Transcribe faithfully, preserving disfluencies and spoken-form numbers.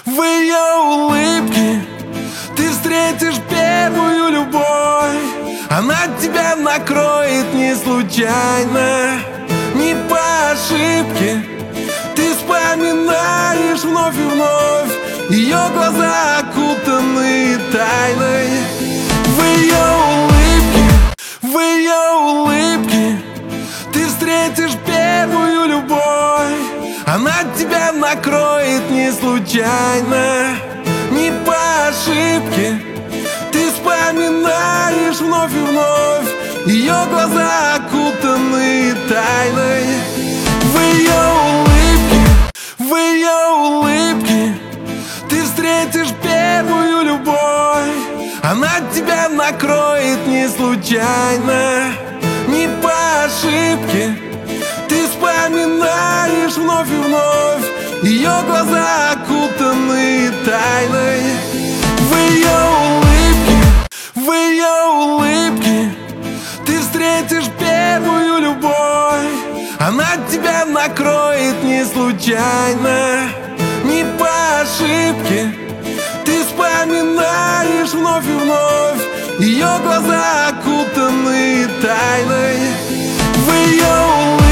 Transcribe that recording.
В ее улыбке ты встретишь первую любовь. Она тебя накроет не случайно, не по ошибке. Ты вспоминаешь вновь и вновь ее глаза, окутанные тайной. В ее улыбке, в ее улыбке ты встретишь первую любовь. Она тебя накроет не случайно, не по ошибке. Ты вспоминаешь вновь и вновь ее глаза, окутанные тайной. В ее улыбке, в ее улыбке ты встретишь первую любовь. Она тебя накроет не случайно, не по ошибке. Ты вспоминаешь вновь и вновь ее глаза, окутанные тайной. В ее улыбке, в ее улыбке ты встретишь первую любовь. Она тебя накроет не случайно, не по ошибке. Ты вспоминаешь вновь и вновь ее глаза, окутанные тайной. В ее улыбке,